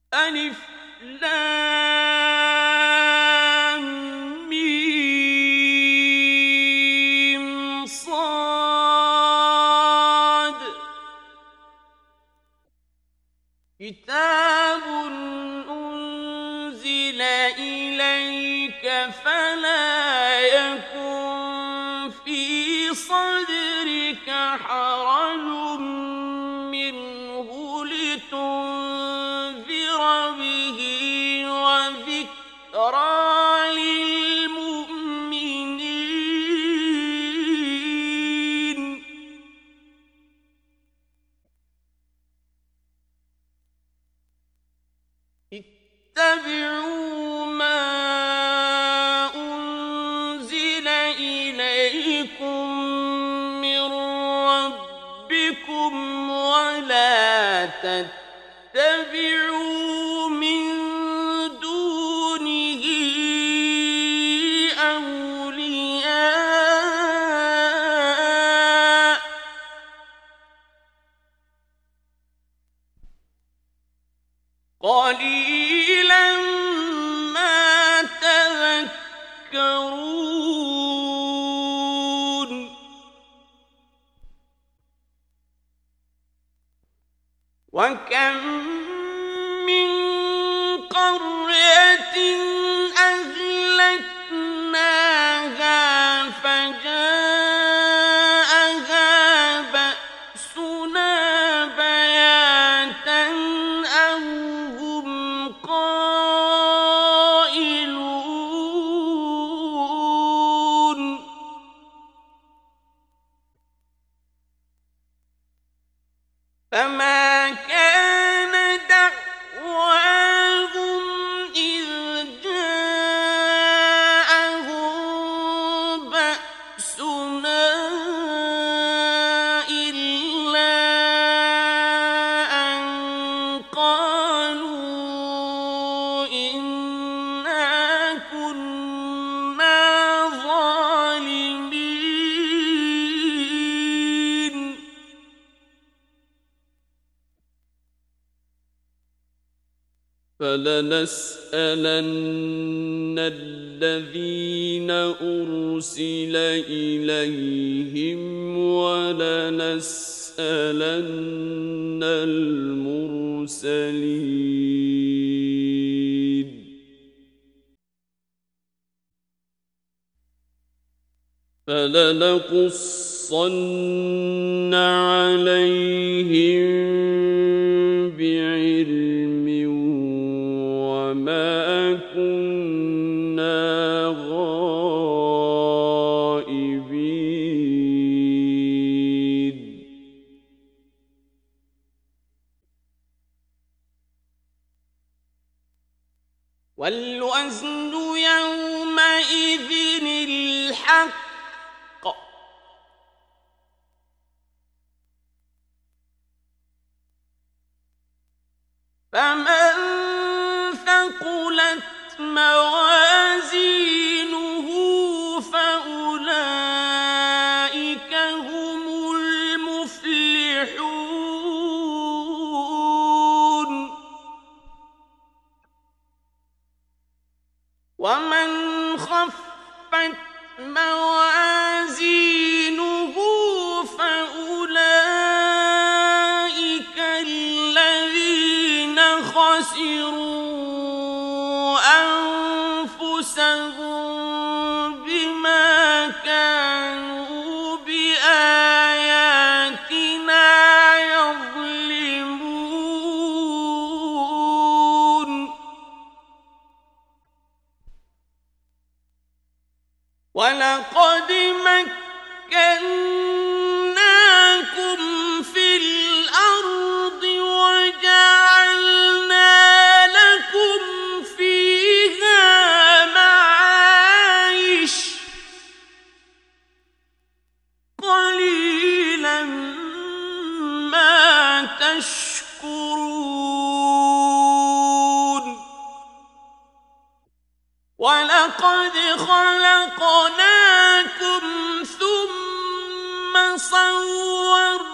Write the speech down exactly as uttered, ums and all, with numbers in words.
ألف لام ميم صاد كتاب أنزل إليك فلا يكن في صدرك حرج منه لتنذر به وذكرى للمؤمنين اتبعوا ما أنزل إليكم من ربكم ولا تتبعوا من دونه أولياء قليلا ما تذكرون وكم من قرية أهلكناها فجاءها بأسنا بياتا أو هم قائلون فما كان دعواهم إذ جاءهم بأسنا إلا أن قالوا إنا كنا ظالمين فلنسألن الذين أرسل إليهم ولنسألن المرسلين فلنقصن عليهم بعلم وما كنا غائبين والوزن يومئذ الحق فمن ثقلت موازينه فأولئك هم المفلحون ومن خفت موازينه فأولئك الذين خسروا أنفسهم بما كانوا بآياتنا يظلمون ولقد مكناكم في الأرض وجعلنا لكم فيها معايش قليلا ما تشكرون ولقد خلقناكم ثم صورناكم